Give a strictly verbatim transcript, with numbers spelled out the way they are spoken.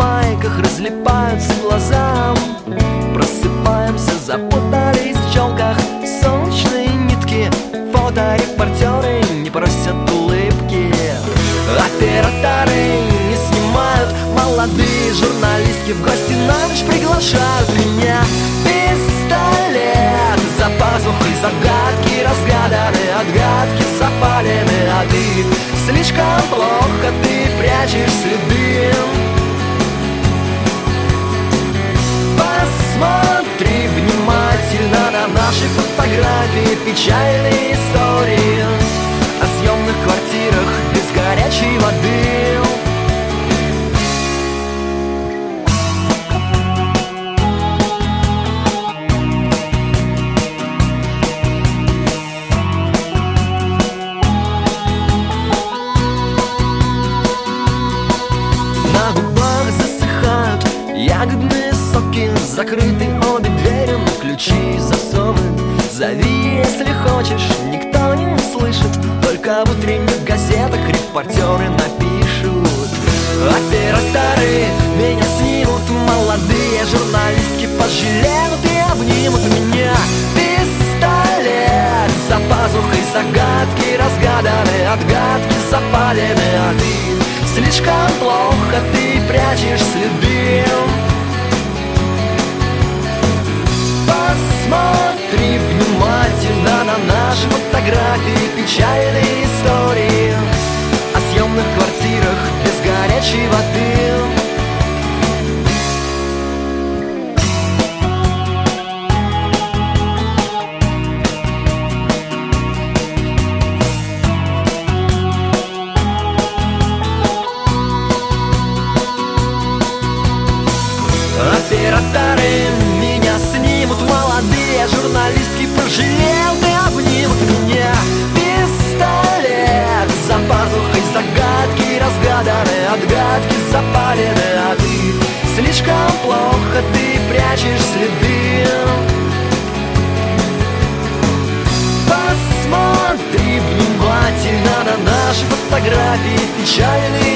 майках разлипаются глаза. Просыпаемся, запутались в челках солнечные нитки. Фоторепортеры не просят улыбки. Операторы не снимают. Молодые журналистки в гости на ночь приглашают меня. Пистолет за пазухой, загадки разгаданы, отгадки запалены. А ты слишком плохо, ты прячешь следы. Посмотри внимательно на наши фотографии, печальные истории о съемных квартирах без горячей воды. На губах засыхают ягодные соки, закрыты обе двери на ключи и засовы. Зови, если хочешь, никто не услышит, только в утренних газетах репортеры напишут. Операторы меня снимут, молодые журналистки пожалеют и обнимут меня. Пистолет за пазухой, загадки разгаданы, отгадки запалены. А ты слишком плохо, ты прячешь следы. Посмотри внимательно на наши фотографии, печальные истории о съемных квартирах без горячей воды. Операторы меня снимут, молодые журналистки пожалеют и обнимут меня. Пистолет за пазухой, загадки разгаданы, отгадки запалены. А ты слишком плохо, ты прячешь следы. Посмотри внимательно на наши фотографии, печальные